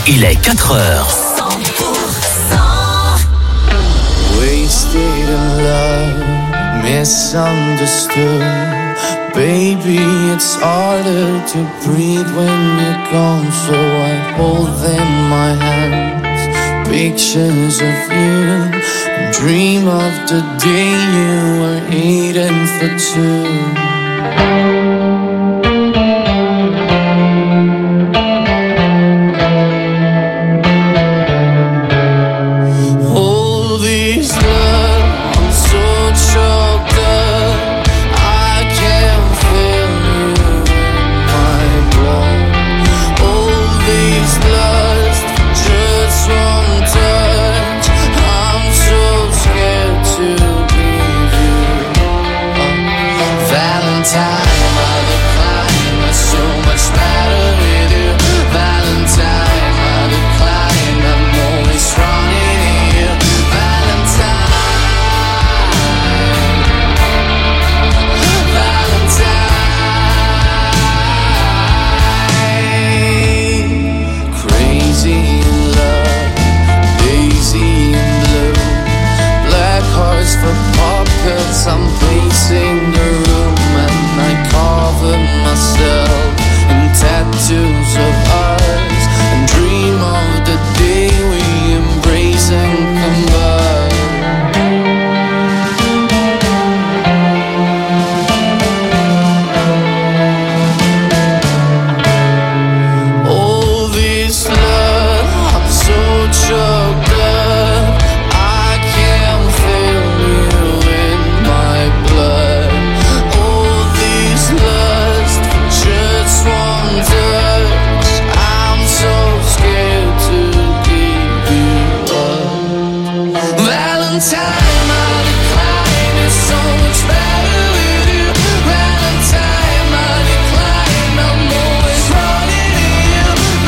Il est 4h. 100%. Wasted in love, misunderstood. Baby, it's harder to breathe when you're gone. So I hold in my hands pictures of you and dream of the day you were eating for two. I'm pacing the room and I cover myself in tattoos of ours and dream of the day we embrace and all this love, I'm so choked up, I can't feel you in my blood. All this lust for just one touch, I'm so scared to give you up. Valentine, my decline is so much better with you. Valentine, my decline, I'm always running to you.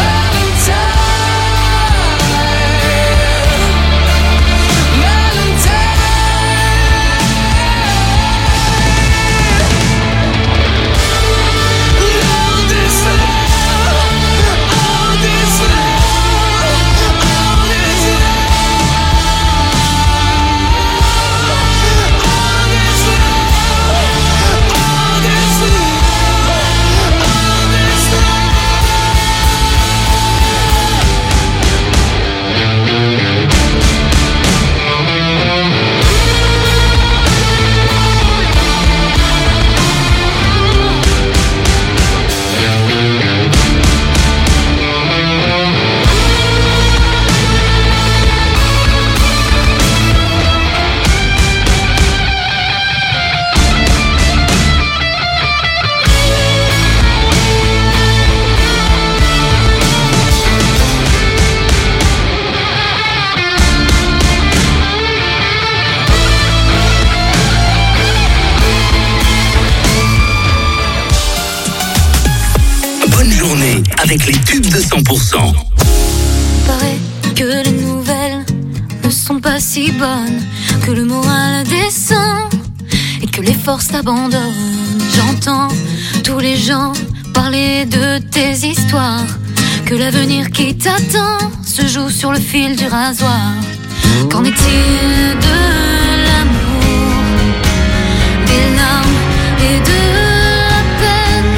Avec les tubes de 100%. Paraît que les nouvelles ne sont pas si bonnes, que le moral descend et que les forces t'abandonnent. J'entends tous les gens parler de tes histoires, que l'avenir qui t'attend se joue sur le fil du rasoir. Qu'en est-il de l'amour, des larmes et de la peine,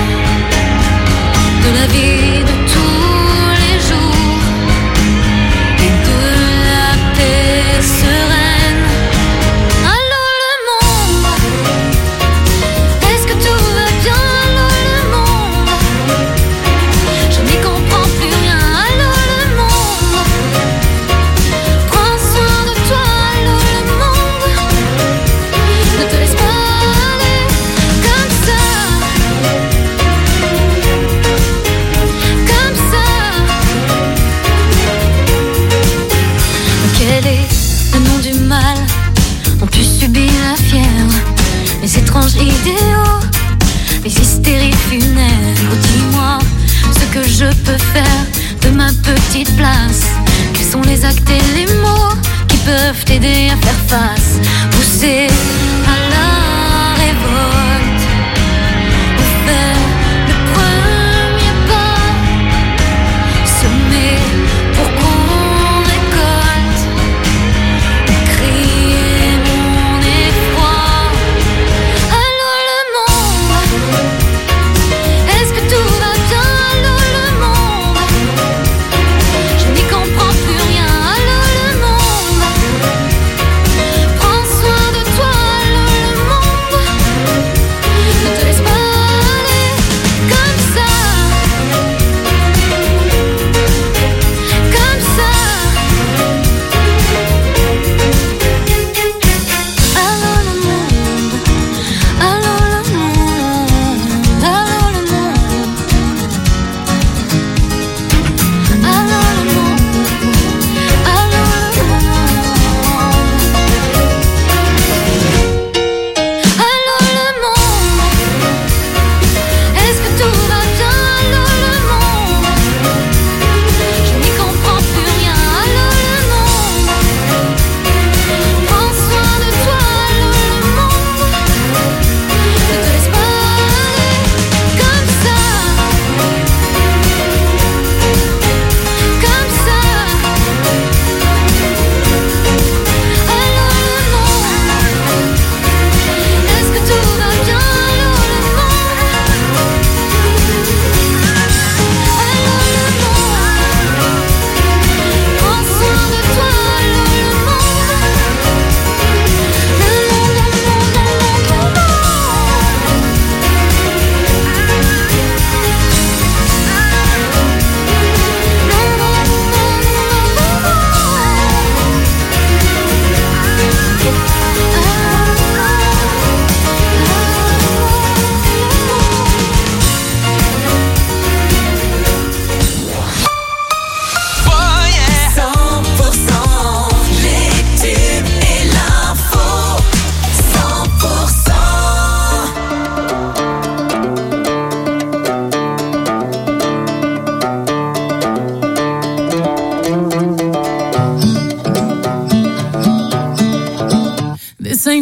de la vie de tous les jours et de la paix sereine? Allô le monde, est-ce que tout va bien? Allô le monde, je n'y comprends plus rien. Allô le monde, prends soin de toi. Allô le monde, ne te laisse pas aller comme ça. Quel est le nom du mal dont tu subis la fièvre? Les étranges idéaux, les hystéries funèbres. Oh, dis-moi ce que je peux faire de ma petite place. Quels sont les actes et les mots qui peuvent t'aider à faire face? Pousser à la révolte ou faire le premier pas, semer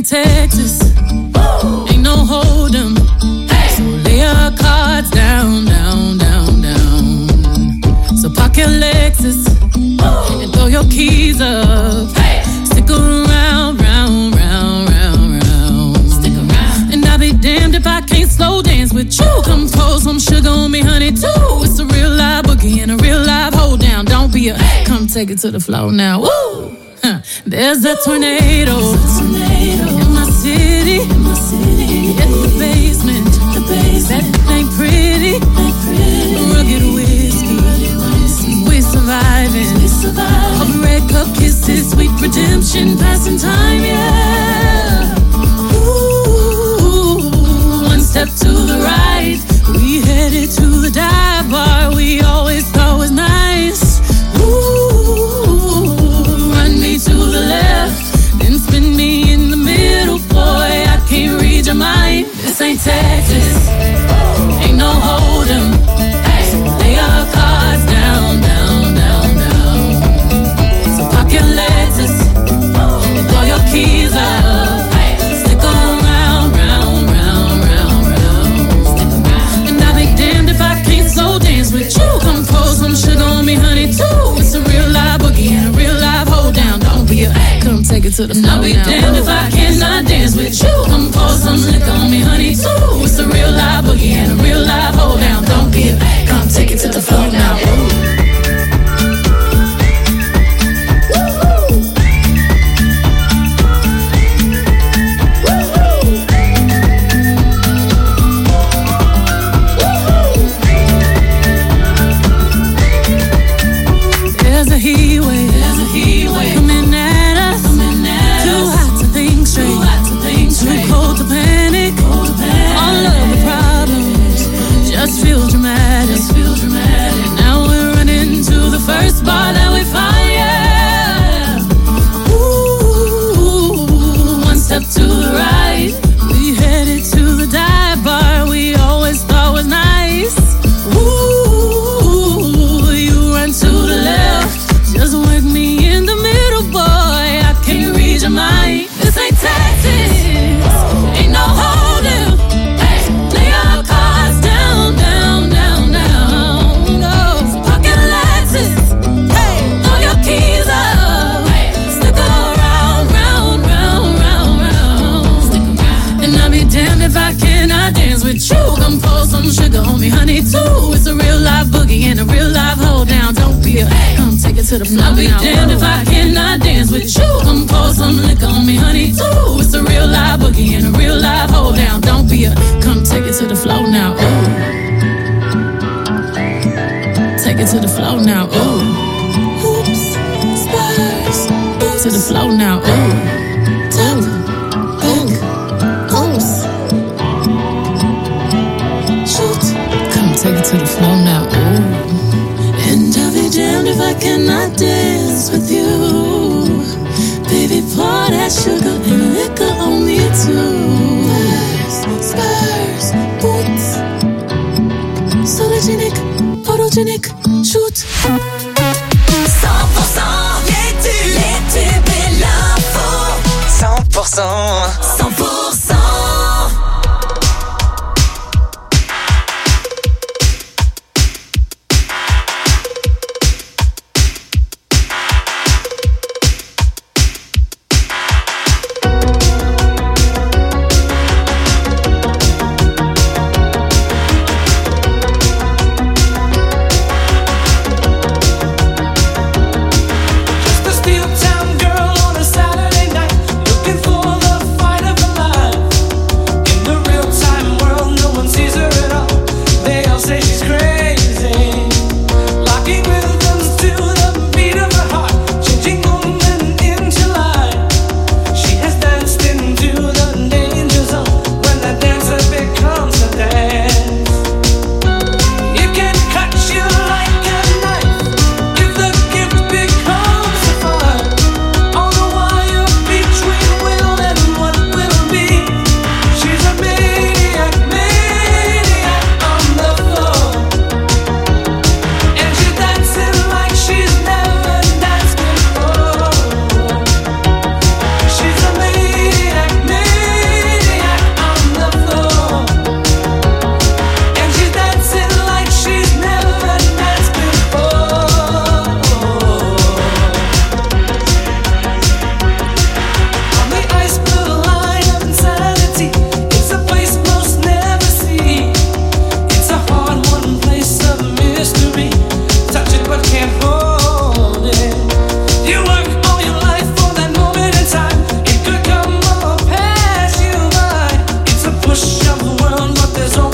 ain't Texas. Woo! Ain't no hold'em. Hey! So lay your cards down, down, down, down. So park your Lexus. Woo! And throw your keys up. Hey! Stick around, round, round, round, round. Stick around. And I'll be damned if I can't slow dance with you. Come pour some sugar on me, honey, too. It's a real live boogie and a real live hold down. Don't be a hey! Come take it to the floor now. Woo! There's a tornado in my city, in the basement. That ain't pretty. Rugged whiskey, we're surviving. All the red cup kisses, sweet redemption, passing time, yeah. Ooh, one step to the right, we headed to the dive bar we always thought was nice. Ooh, run me to the left, then spin me in the middle, boy, I can't read your mind. This ain't Texas, ain't no hold'em. Hey, lay your cards down, down, down, down. So park your Lexus, and throw your keys up. Hey, stick around, round, round, round, round. And I'll be damned if I can't slow dance with you. Come pour some sugar on me, honey, too. It's a real live boogie and a real live hold down. Don't be a come take it to the floor. I'll be damned if I cannot dance with you. Come pour some liquor on me, honey, too. It's a real live boogie and a real live hold down. Don't be a come take it to the floor now. There's a heat wave coming at us. Too hot to think straight, too cold to panic. All of the problems just feel dramatic. Now we're running to the first bar that we find, yeah. Ooh, one step to the right, we headed to the dive bar we always thought was nice. Ooh, you run to the left, just work me in the middle, boy, I can't read your mind. This ain't Texas, ain't no hold'em. Hey, lay your cards down, down, down, down. No, park your Lexus. Hey, throw your keys up. Hey, stick around, round, round, round, round. Stick around. And I'll be damned if I cannot dance with you. Come pour some sugar on me, honey, too. It's a real live boogie and a real live hold down. Don't be a come take it to the floor. I'll be damned if I cannot dance with you. Come pour some liquor on me, honey, too. It's a real live boogie and a real live hold down. Don't be a come take it to the floor now. Ooh, take it to the floor now. Ooh, hoops, spurs, to the floor now. Ooh, top, hook, hoops, shoot. Come take it to the floor now. Ooh. And I'll be damned if I cannot dance with you. Baby, pour that sugar and liquor on me too. Spurs, boots, sologenic, photogenic, shoot. 100% les tubes et l'info. 100%. Just a steel town girl on a Saturday night, looking for the fight of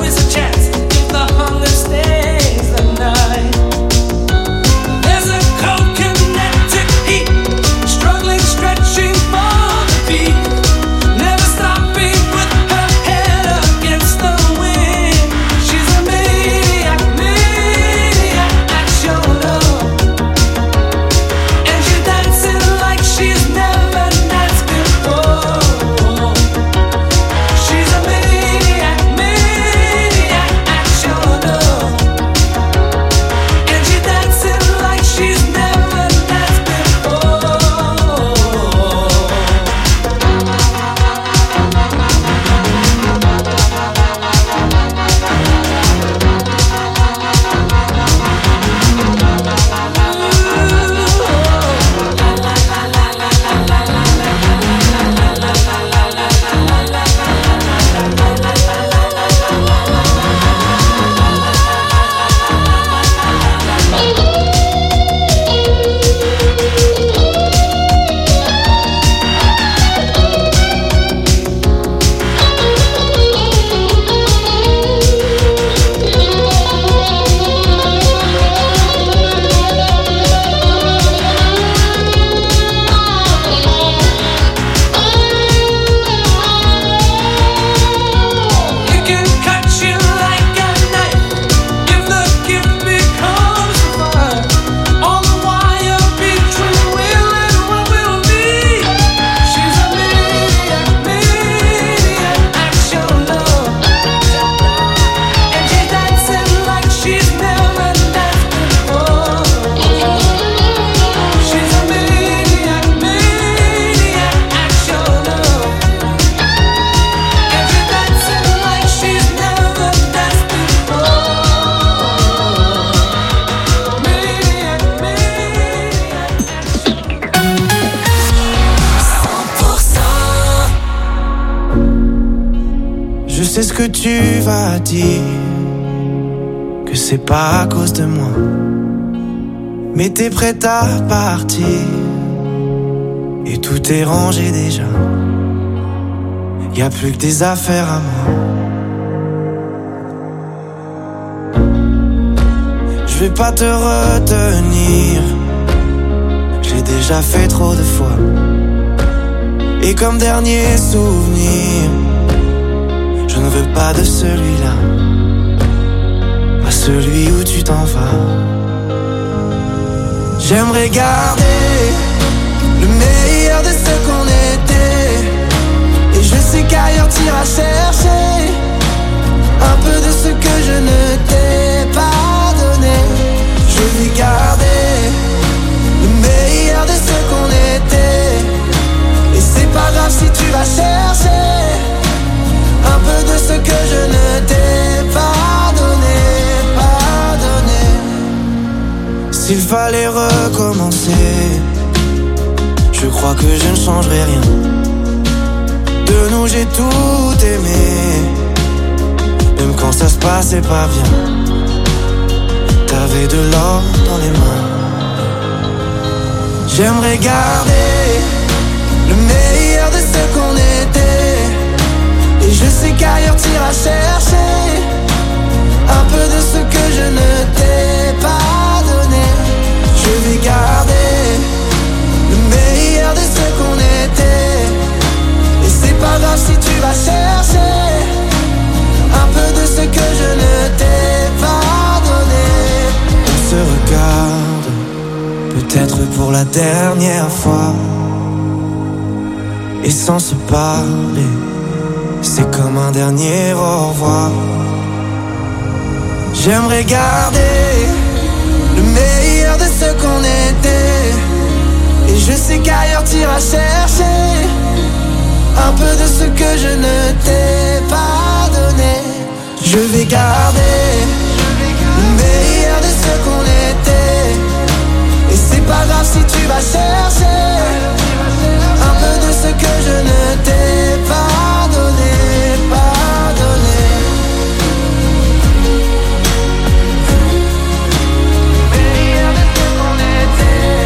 sais ce que tu vas dire, que c'est pas à cause de moi, mais t'es prête à partir et tout est rangé déjà. Y'a plus que des affaires à moi. Je vais pas te retenir, j'ai déjà fait trop de fois. Et comme dernier souvenir, je ne veux pas de celui-là, pas celui où tu t'en vas. J'aimerais garder le meilleur de ce qu'on était, et je sais qu'ailleurs t'iras chercher un peu de ce que je ne t'ai pas donné. Je vais garder le meilleur de ce qu'on était, et c'est pas grave si tu vas chercher un peu de ce que je ne t'ai pas donné, pas donné. S'il fallait recommencer, je crois que je ne changerai rien. De nous j'ai tout aimé, même quand ça se passait pas bien. T'avais de l'or dans les mains. J'aimerais garder le meilleur de ce qu'on était, et je sais qu'ailleurs t'iras chercher un peu de ce que je ne t'ai pas donné. Je vais garder le meilleur de ce qu'on était, et c'est pas grave si tu vas chercher un peu de ce que je ne t'ai pas donné. On se regarde, peut-être pour la dernière fois, et sans se parler, c'est comme un dernier au revoir. J'aimerais garder le meilleur de ce qu'on était, et je sais qu'ailleurs t'iras chercher un peu de ce que je ne t'ai pas donné. Je vais garder le meilleur de ce qu'on était, et c'est pas grave si tu vas chercher un peu de ce que je ne t'ai pas donné, pas donné. Le meilleur de ce qu'on était,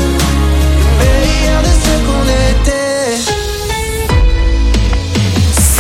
le meilleur de ce qu'on était.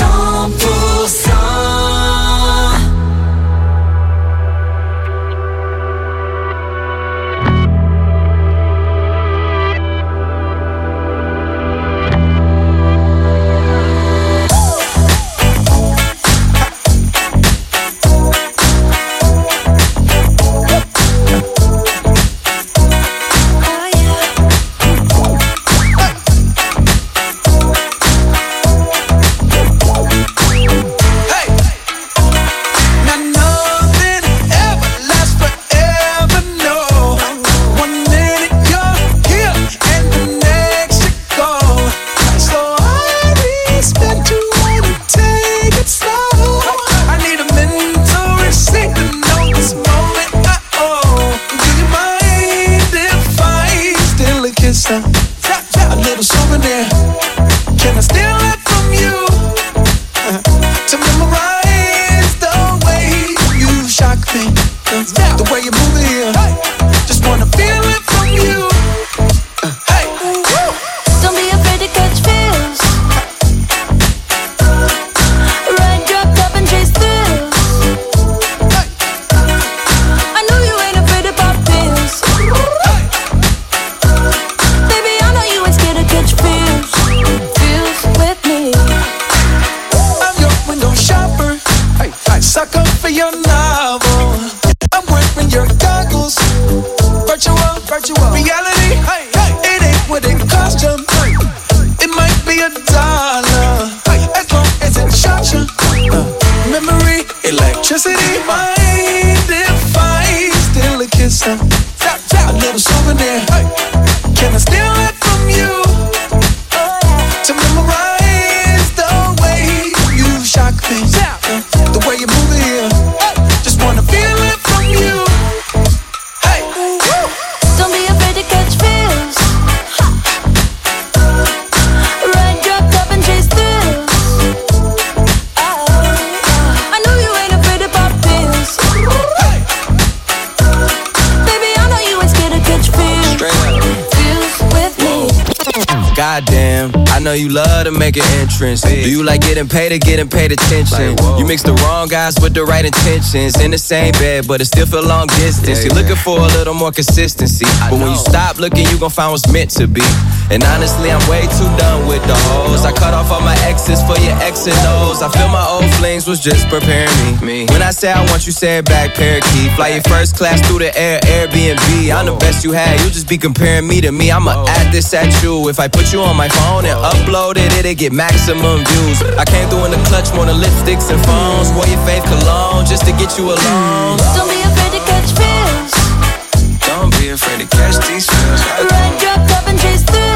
goddamn, I know you love to make an entrance. Do you like getting paid or getting paid attention? You mix the wrong guys with the right intentions. In the same bed, but it still feel long distance. You're looking for a little more consistency, but when you stop looking, you gon' find what's meant to be. And honestly, I'm way too done with the hoes. I cut off all my exes for your X and O's. I feel my old flings was just preparing me. When I say I want you, say it back, parakeet. Fly your first class through the air, Airbnb. I'm the best you had, you just be comparing me to me. I'ma add this at you. If I put you on my phone and upload it, it'll get maximum views. I came through in the clutch, more than lipsticks and phones. Wore your fave cologne just to get you alone. Don't be afraid to catch feels. Don't be afraid to catch these feels. Ride, drop, top and chase thrills.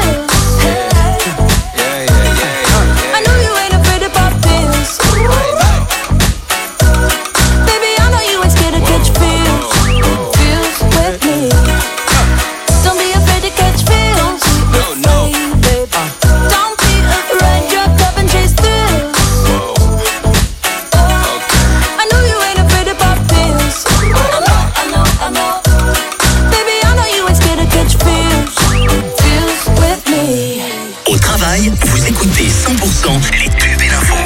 I know you ain't afraid to pop pills. Baby, I know you ain't scared to catch feels. Feels with me. Don't be afraid to catch feels. No. Don't be afraid, drop, top and chase thrills. I know you ain't afraid to pop pills. I know. Baby, I know you ain't scared to catch feels. Feels with me. Au travail, vous écoutez 100% les tubes et l'info.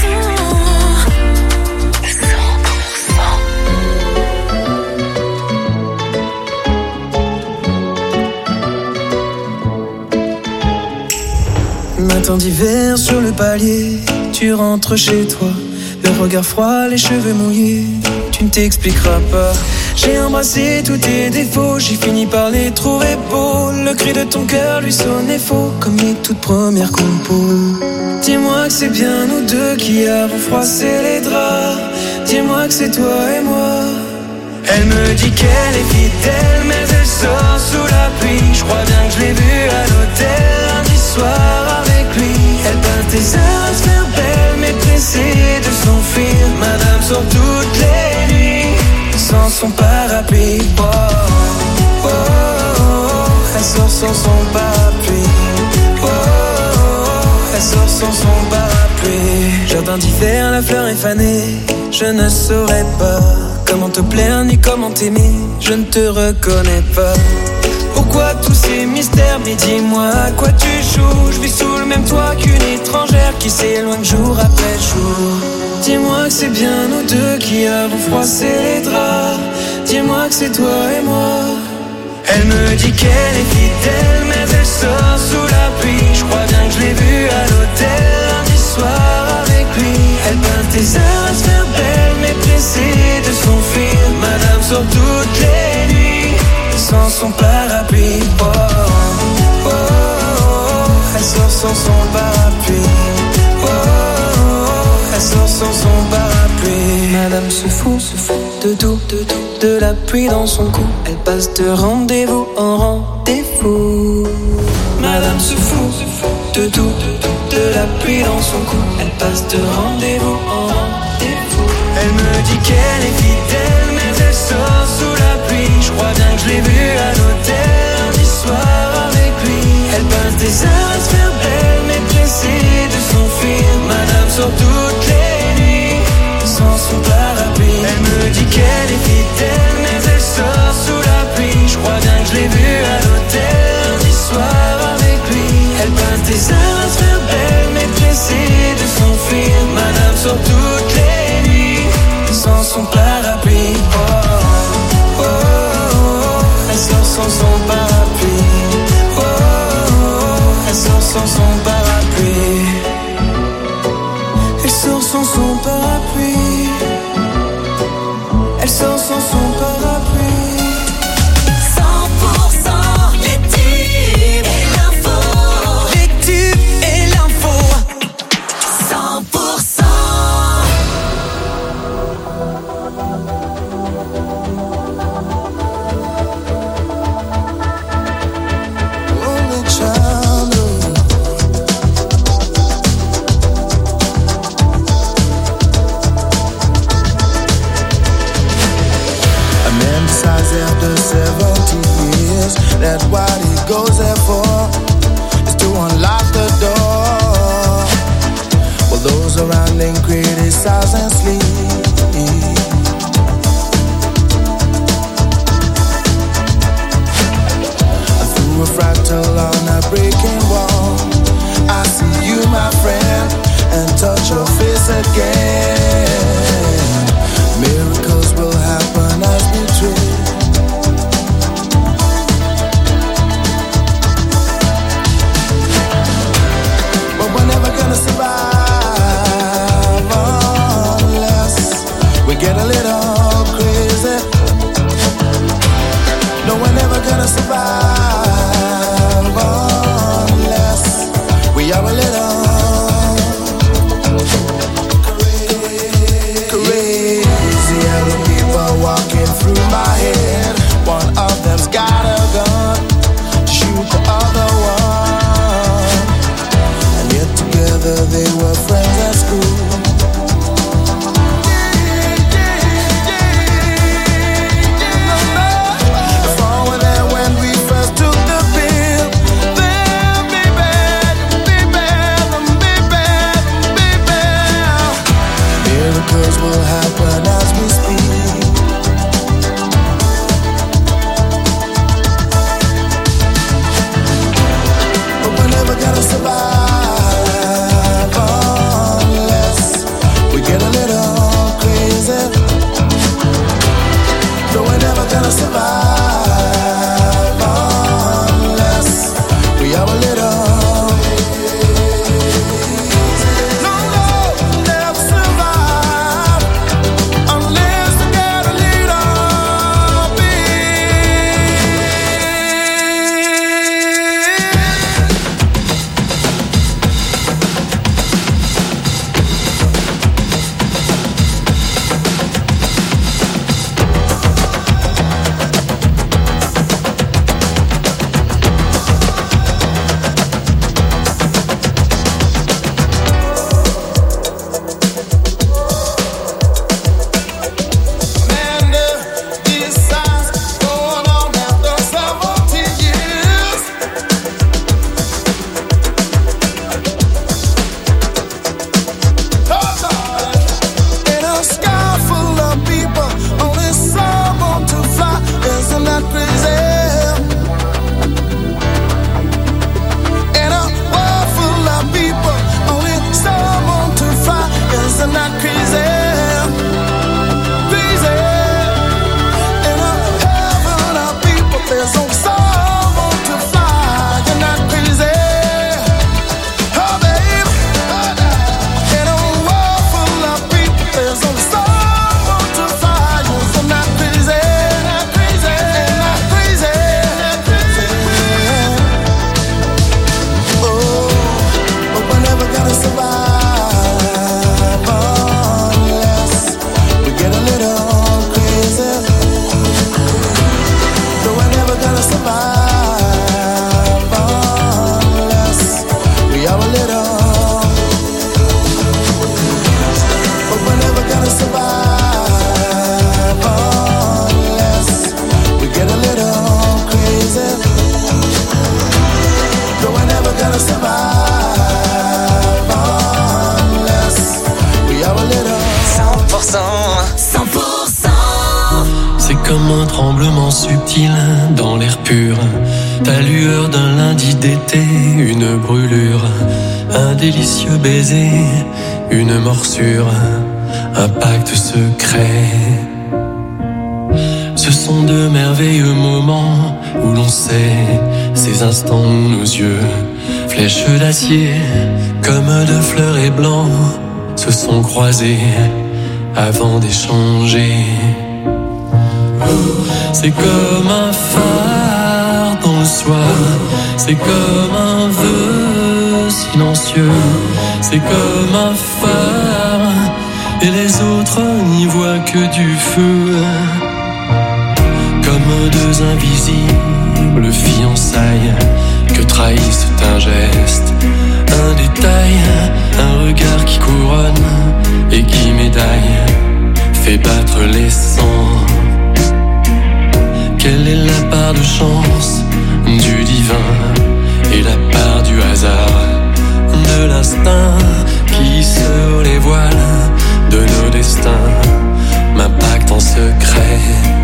Matin d'hiver sur le palier, tu rentres chez toi, le regard froid, les cheveux mouillés, tu ne t'expliqueras pas. J'ai embrassé tous tes défauts, j'ai fini par les trouver beaux. Le cri de ton cœur lui sonnait faux, comme les toutes premières compos. Dis-moi que c'est bien nous deux qui avons froissé les draps. Dis-moi que c'est toi et moi. Elle me dit qu'elle est fidèle, mais elle sort sous la pluie. Je crois bien que je l'ai vue à l'hôtel lundi soir avec lui. Elle peint tes heures à se faire belle, mais pressée de s'enfuir. Madame sort toutes les nuits sans son parapluie. Oh, oh, oh, elle sort sans son parapluie. Oh, elle sort sans son parapluie. Jardin d'hiver, la fleur est fanée. Je ne saurais pas comment te plaire ni comment t'aimer. Je ne te reconnais pas. Pourquoi tous ces mystères? Mais dis-moi à quoi tu joues. Je vis sous le même toit qu'une étrangère qui s'éloigne jour après jour. Dis-moi que c'est bien nous deux qui avons froissé les draps. Dis-moi que c'est toi et moi. Elle me dit qu'elle est fidèle, mais elle sort sous la pluie. Je crois bien que je l'ai vue à l'hôtel lundi soir avec lui. Elle peint tes heures à se faire belle, mais pressée de s'enfuir. Madame sort toutes les nuits sans son parapluie. Oh, oh, oh, oh, elle sort sans son parapluie. Oh, oh, oh, elle sort sans son parapluie. Madame se fout de tout, de la pluie dans son cou. Elle passe de rendez-vous en rendez-vous. Madame se fout de tout, de la pluie dans son cou. Elle passe de rendez-vous en rendez-vous. Elle me dit qu'elle est fidèle, mais elle sort sous la pluie. Je crois bien que je l'ai vue à l'hôtel lundi soir avec lui. Elle passe des heures à se faire belle, mais pressée de s'enfuir. Madame sort toutes les nuits sans son parapluie. Elle me dit qu'elle est fidèle, mais elle sort sous la pluie. Je crois bien que je l'ai vue à l'hôtel lundi soir avec lui. Elle passe des heures à se faire belle, mais pressée de s'enfuir. Madame sort toutes les nuits sans son parapluie. Oh, oh, oh, oh, elle sort sans son parapluie. Oh, oh, oh, elle sort sans son parapluie. Elle sort sans son parapluie. Elle sort sans son parapluie. 100% les tubes et l'info. Les tubes et l'info. 100%. Only child. A man decides after 70 years that what he goes there for is to unlock the door. While those around him criticize and sleep. And through a fractal on a breaking wall, my friend, and touch your face again. Miracles will happen as we dream. But we're never gonna survive unless we get a little crazy. No, we're never gonna survive unless we are a little crazy. Other people walking through my head. One of them's got a gun to shoot the other one, and yet together they were friends at school. Miracles will happen as we speak. But we're never gonna survive unless we get a little crazy. No, we're never gonna survive unless we are a little. C'est comme un tremblement subtil dans l'air pur, ta lueur d'un lundi d'été, une brûlure, un délicieux baiser, une morsure, un pacte secret. Ce sont de merveilleux moments où l'on sait, ces instants où nos yeux, flèches d'acier, comme de fleurets blancs, se sont croisés avant d'échanger. C'est comme un phare dans le soir, c'est comme un vœu silencieux, c'est comme un phare et les autres n'y voient que du feu. Comme deux invisibles fiançailles que trahissent un geste, un détail, un regard qui couronne et qui médaille, fait battre les sangs. Quelle est la part de chance du divin et la part du hasard, de l'instinct qui sur les voiles de nos destins m'impacte en secret.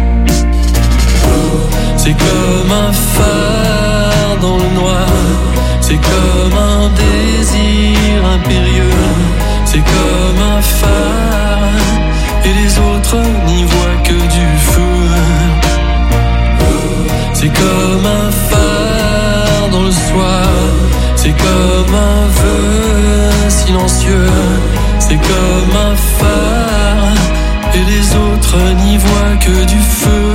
C'est comme un phare dans le noir, c'est comme un désir c'est comme un phare, et les autres n'y voient que du feu. C'est comme un phare dans le soir, c'est comme un vœu silencieux, c'est comme un phare, et les autres n'y voient que du feu.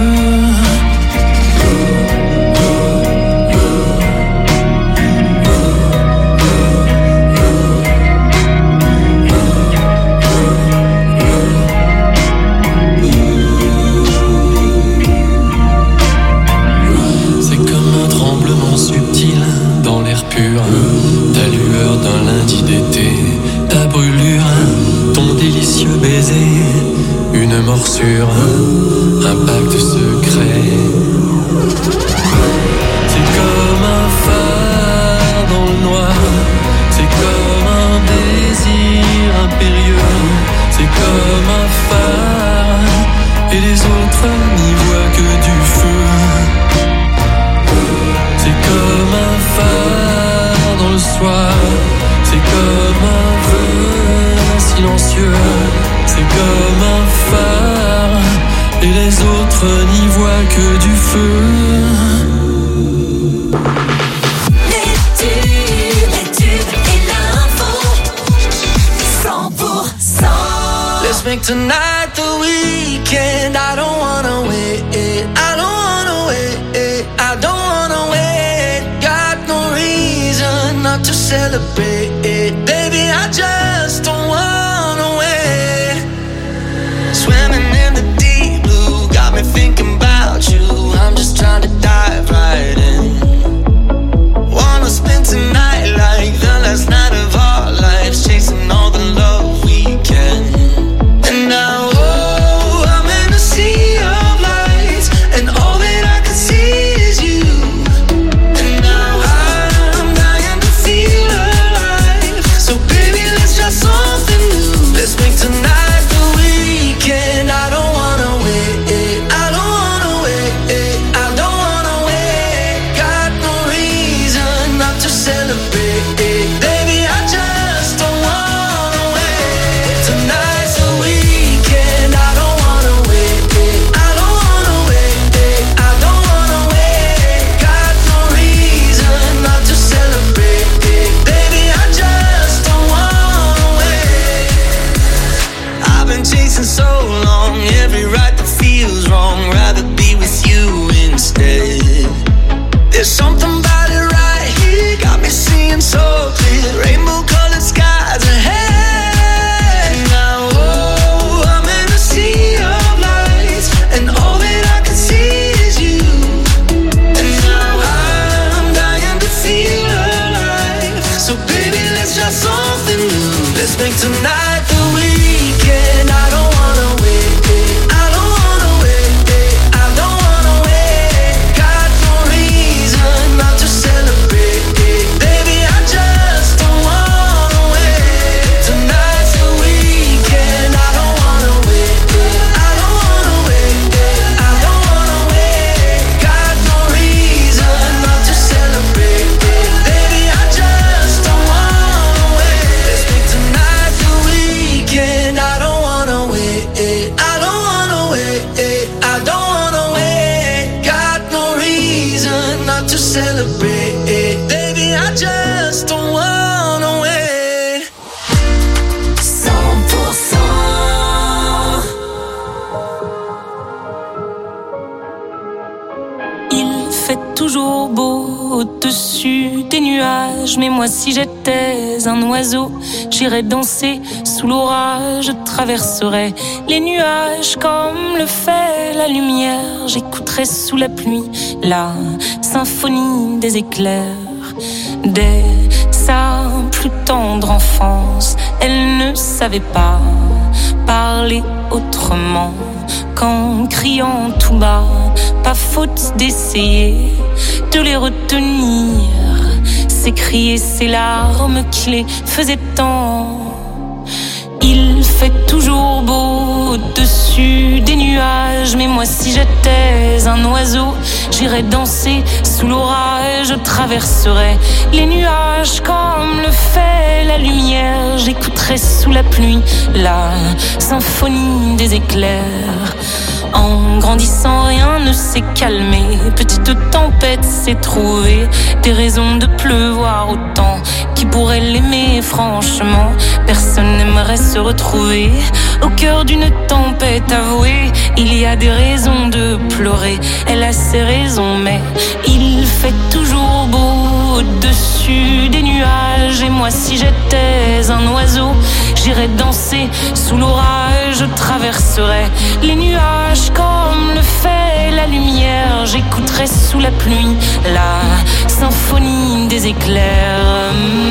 Subtil dans l'air pur, ta lueur d'un lundi d'été, ta brûlure, ton délicieux baiser, une morsure, un pacte secret. C'est comme un phare dans le noir, c'est comme un désir impérieux, c'est comme un phare, et les autres n'y voient que du feu. C'est comme un phare dans le soir, c'est comme un vœu silencieux, c'est comme un phare, et les autres n'y voient que du feu. Les tubes et l'info 100%. Let's make tonight the weekend. I don't wanna wait, I don't wanna wait, I don't wanna wait. Got no reason not to celebrate, baby, I just don't wanna wait. Swimming in the deep blue, got me thinking about you. I'm just trying to dive right in. Wanna spend tonight like the last night of our lives, chasing all the love we can. And now, oh, I'm in a sea of lights, and all that I can see is you. And now I'm dying to feel alive. So baby, let's try something new. Let's make tonight the weekend. I don't wanna wait, I don't wanna wait, I don't wanna wait. Got no reason not to celebrate, baby, I just don't wanna wait. Tonight's the weekend. I don't wanna wait, I don't wanna wait, I don't wanna wait. Got no reason not to celebrate, baby, I just don't wanna wait. I've been chasing so long, every right that feels wrong, rather be with you instead. There's something about it right here, got me seeing so clear, rainbow colored skies ahead. Now, oh, I'm in a sea of lights, and all that I can see is you. And now I'm dying to feel alive. So baby, let's try something new. Let's make tonight the weekend. I don't wanna wait, I don't wanna wait, I don't wanna wait. Got no reason not to celebrate, baby, I just don't wanna wait. Tonight's the weekend. I don't wanna wait, I don't wanna wait, I don't wanna wait. Got no reason not to celebrate, baby, I just don't wanna wait. Let's make tonight the weekend. I don't wanna wait, I don't wanna wait, I don't wanna wait. Got no reason not to celebrate, baby, I just don't wanna wait. 100%. Il fait toujours beau au-dessus des nuages, mais moi si j'étais un oiseau, j'irais danser sous l'orage, je traverserais les nuages comme le fait la lumière, j'écouterais sous la pluie la symphonie des éclairs. Dès sa plus tendre enfance, elle ne savait pas parler autrement qu'en criant tout bas. Pas faute d'essayer de les retenir, ses cris et ses larmes qui les faisaient tant. Il fait toujours beau au-dessus des nuages, mais moi si j'étais un oiseau, j'irais danser sous sous l'orage, je traverserai les nuages comme le fait la lumière. J'écouterai sous la pluie la symphonie des éclairs. En grandissant, rien ne s'est calmé. Petite tempête s'est trouvée des raisons de pleuvoir autant. Qui pourrait l'aimer franchement? Personne n'aimerait se retrouver au cœur d'une tempête avouée. Il y a des raisons de pleurer, elle a ses raisons, mais il fait toujours beau au-dessus des nuages. Et moi, si j'étais un oiseau, j'irais danser sous l'orage. Je traverserais les nuages comme le fait la lumière. J'écouterais sous la pluie la symphonie des éclairs.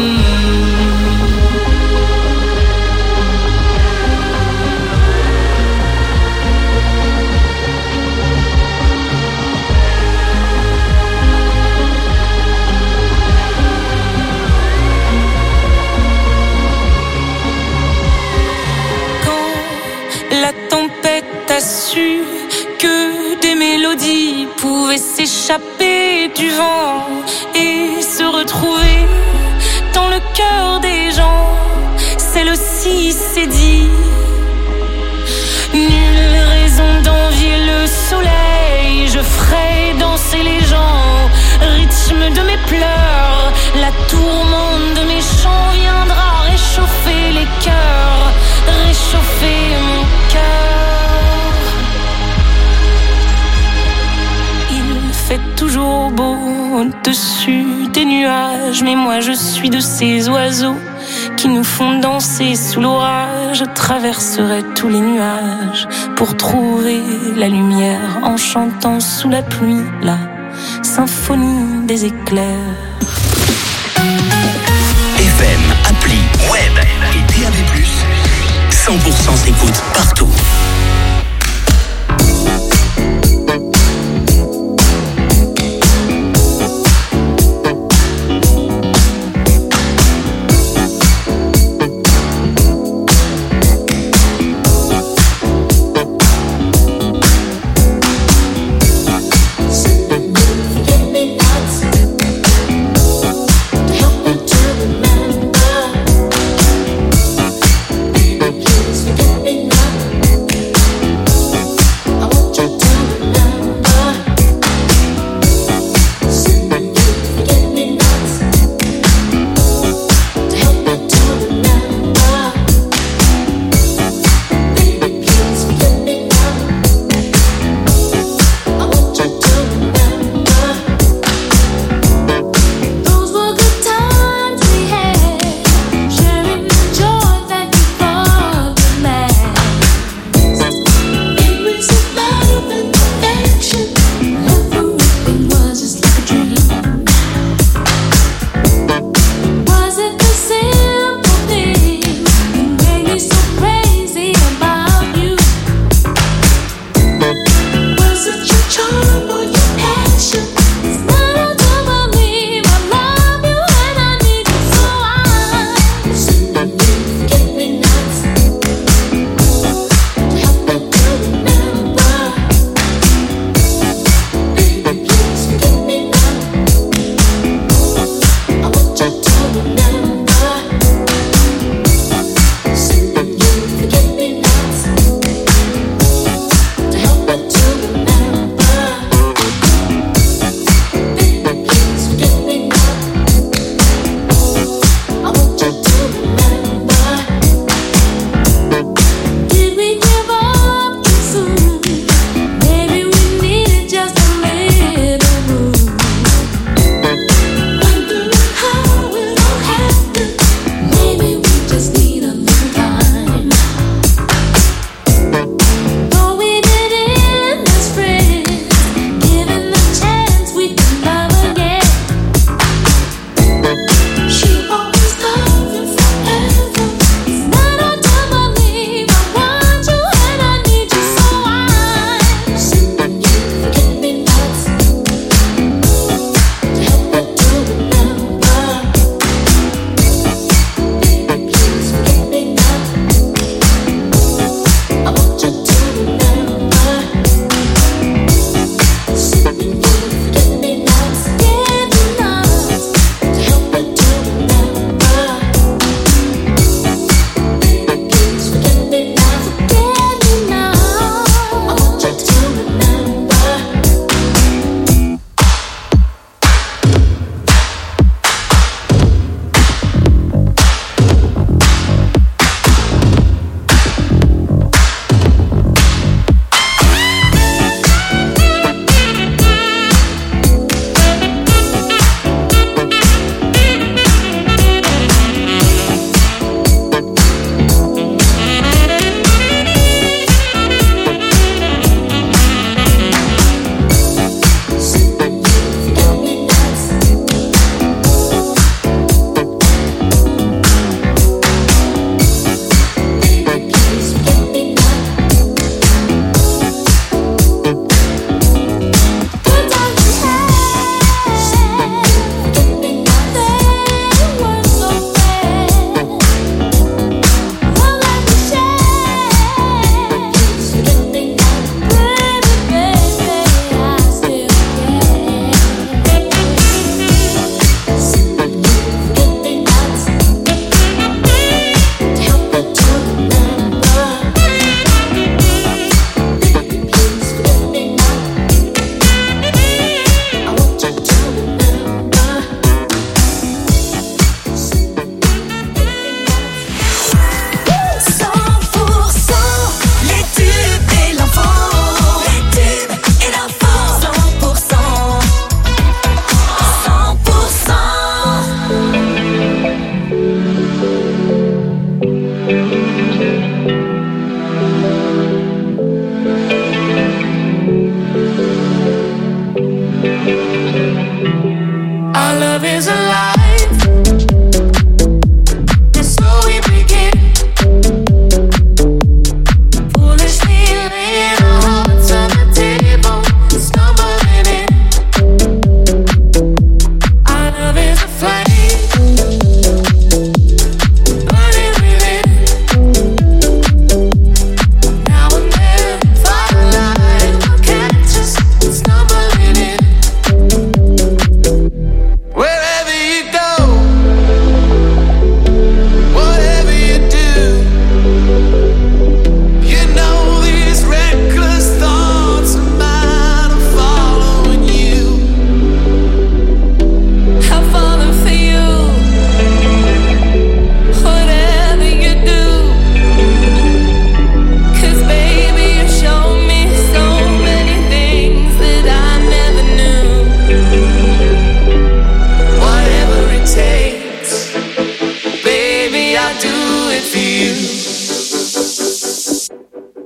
La tempête a su que des mélodies pouvaient s'échapper du vent et se retrouver dans le cœur des gens. Celle aussi s'est dit, nulle raison d'envier le soleil. Je ferai danser les gens au rythme de mes pleurs. La tourmente de mes chants viendra réchauffer les cœurs, réchauffer mon cœur. Il fait toujours beau au-dessus des nuages, mais moi je suis de ces oiseaux qui nous font danser sous l'orage. Je traverserai tous les nuages pour trouver la lumière en chantant sous la pluie la symphonie des éclairs. FM, appli, web et DAB+, 100% s'écoute partout. Please forget me not.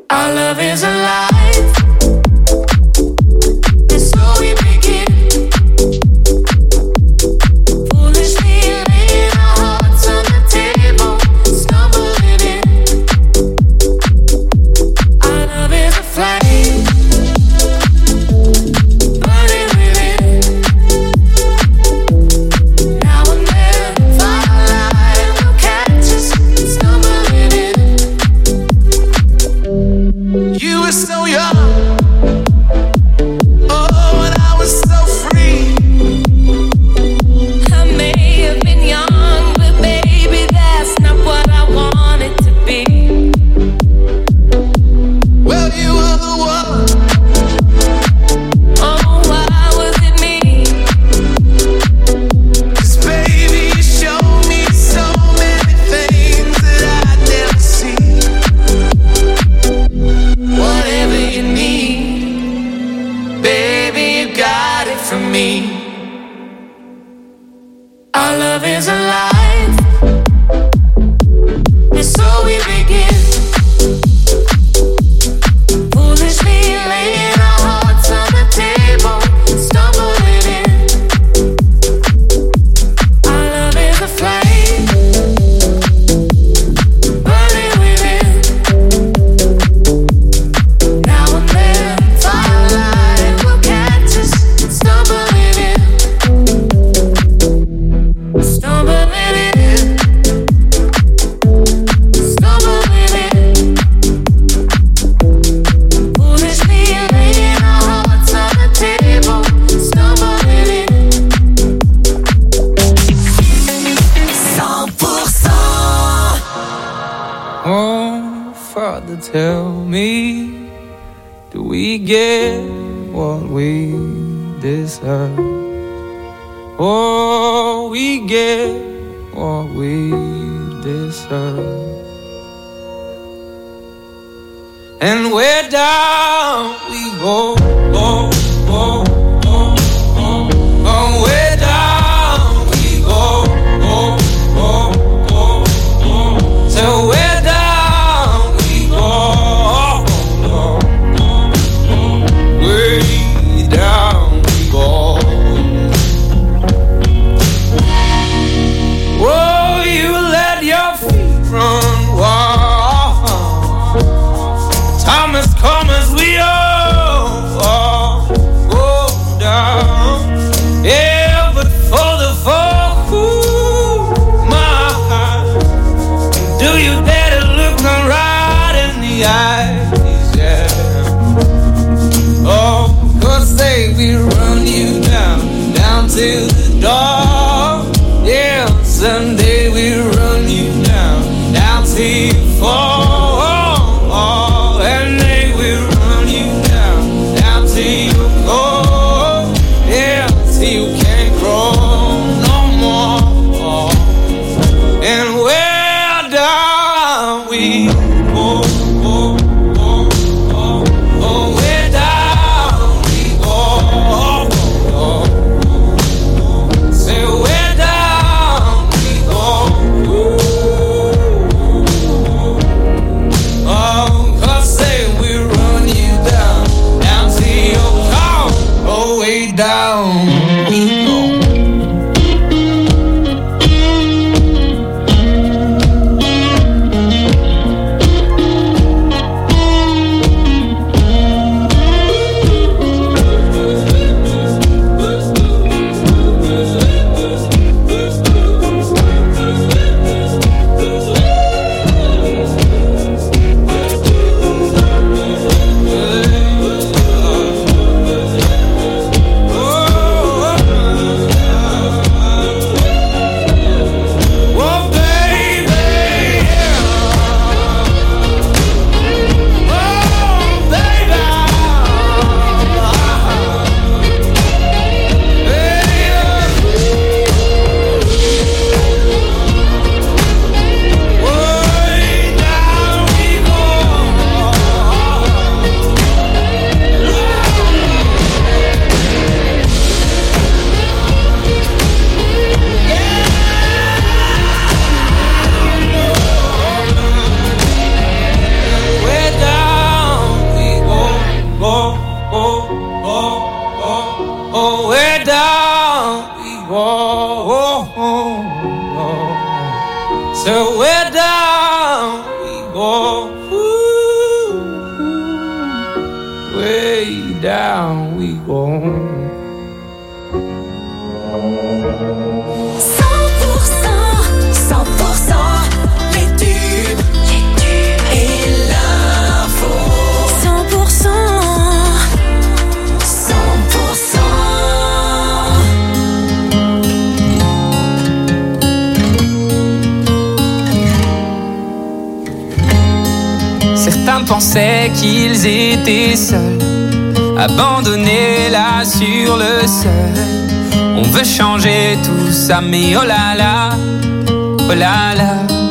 Our love is alive. And so we begin. Foolishly laying our hearts on the table, stumbling in. Our love is a flame, burning within. Now and then, firelight will catch us, stumbling in. You were so young, oh, and I was so free. I may have been young, but baby, that's not what I wanted to be. Well, you were the one. Oh, why was it me? 'Cause baby, you showed me so many things that I'd never see. Whatever you need, baby, you got it from me. Our love is alive, and so we begin. Foolishly laying our hearts on the table, stumbling in. Our love is a flame, burning within. Now and then, firelight will catch us, stumbling in. Stumbling in. Stumbling in. Foolishly laying our hearts on the table, stumbling in. 100%. Oh, Father, tell me, do we get what we deserve? Oh, we get what we deserve. And where down we go, oh, oh, oh, oh, oh, where down we go, oh, oh, oh, oh, so where down we go, oh, oh, oh, way down we go. Oh, you let your feet run wild. Time has come as we all go down. Yeah, but for the folk who mind, do you dare to look them right in the eyes? Yeah. Oh, 'cause they will run you down, down to the dark. Yeah, someday we'll run you down, down till you fall. And they will run lay down, we go home. 100%, les tubes et l'info. 100%. Certains pensaient qu'ils étaient seuls, abandonnés là sur le sol. On veut changer tout ça, mais oh là là, oh là là.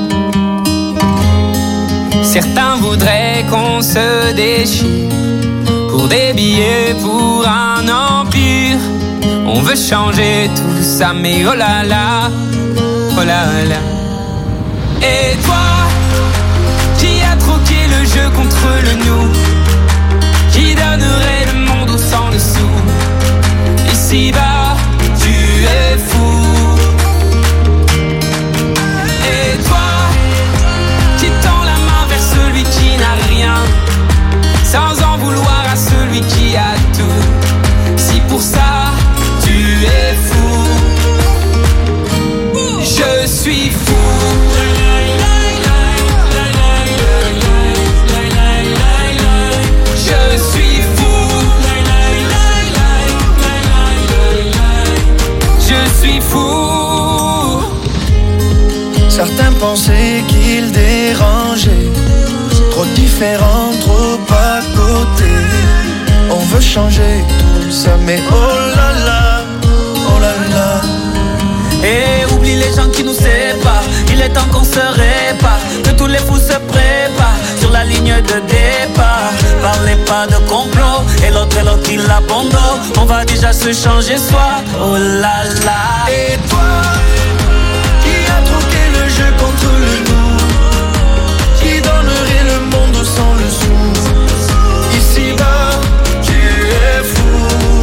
Certains voudraient qu'on se déchire pour des billets, pour un empire. On veut changer tout ça, mais oh là là, oh là là. Et toi, qui a troqué le jeu contre le nous, qui donnerait le monde au sang dessous. Ici-bas, tu es fou. Et toi, qui tend la main vers celui qui n'a rien, sans en vouloir à celui qui a tout. Si pour ça, tu es fou, je suis fou. Certains pensaient qu'ils dérangeaient, trop différents, trop à côté. On veut changer tout ça, mais oh là là, oh là là. Et oublie les gens qui nous séparent, il est temps qu'on se répare, que tous les fous se préparent sur la ligne de départ. Parlez pas de complot, et l'autre il abandonne. On va déjà se changer soi, oh là là. Et toi, jeu contre le nous, qui donnerait le monde sans le sou. Ici-bas, tu es fou.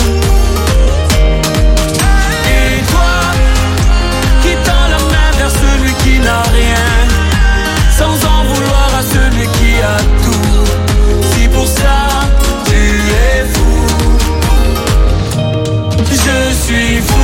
Et toi, qui tend la main vers celui qui n'a rien, sans en vouloir à celui qui a tout. Si pour ça, tu es fou, je suis fou.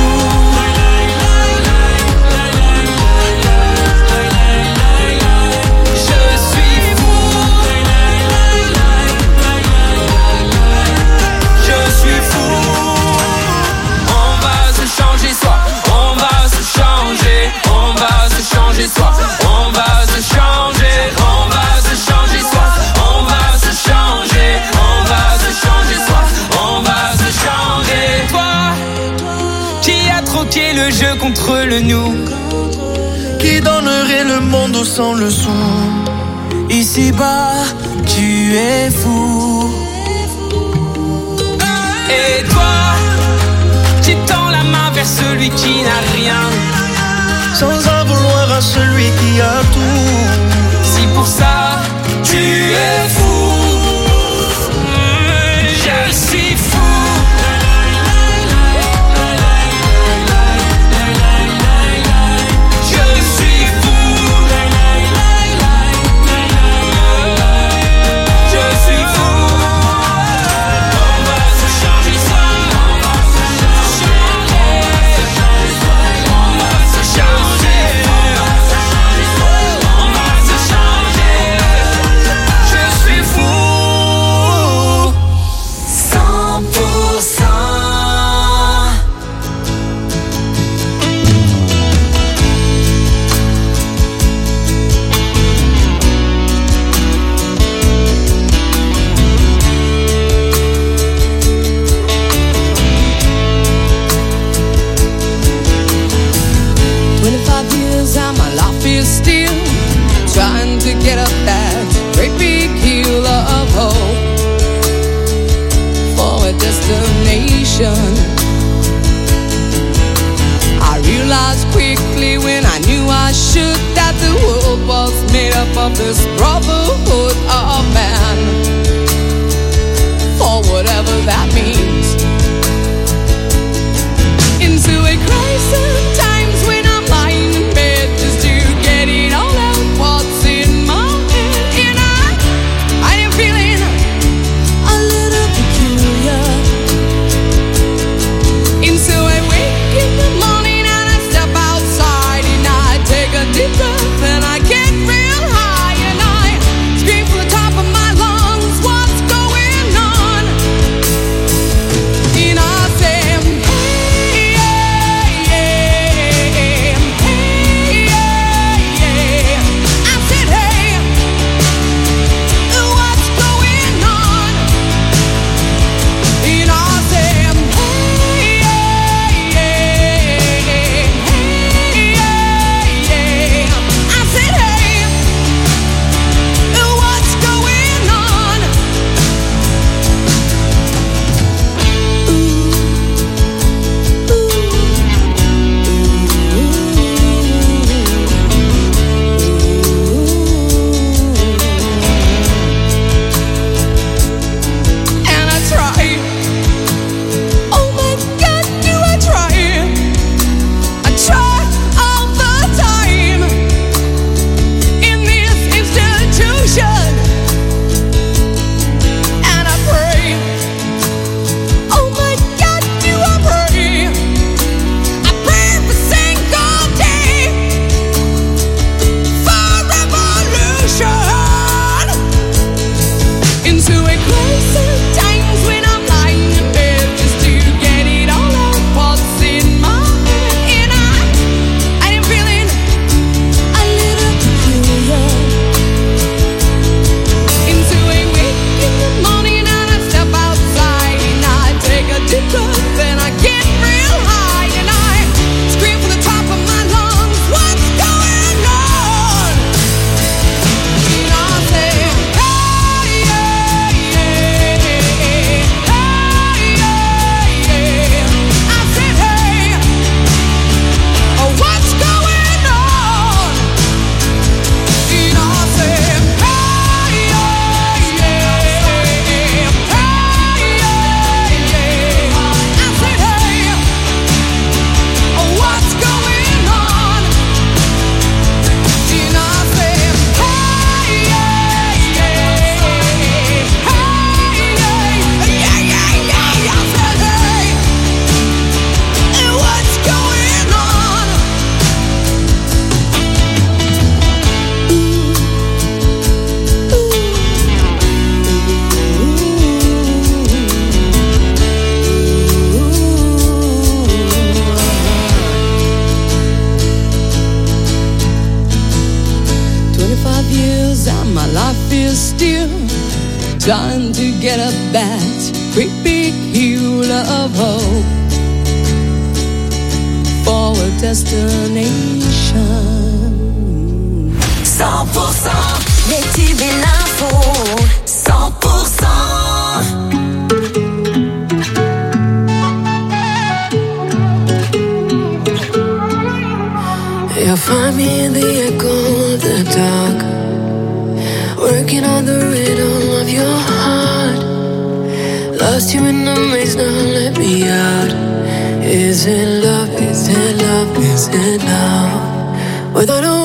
Soi. On va se changer, on va se changer soi. On va se changer, on va se changer soi. On va se changer. Toi, qui a troqué le jeu contre le nous, qui donnerait le monde sans le sou. Ici-bas, tu es fou. Et toi, qui tend la main vers celui qui n'a rien, sans en vouloir à celui qui a tout. Si pour ça, tu es fou, je suis fou. Get up that great big hill of hope for a destination. I realized quickly when I knew I should that the world was made up of this brotherhood of man, for whatever that means. Into a crisis times when I'm lying in bed just to get it all out. What's in my head? And I am feeling a little peculiar. trying to get up that great big hill of hope for a destination. 100% les tubes et l'info. 100%. You'll find me in the echo of the dark, working on the rhythm of your heart. Lost you in the maze, now let me out. Is it love, is it love, is it love? Without a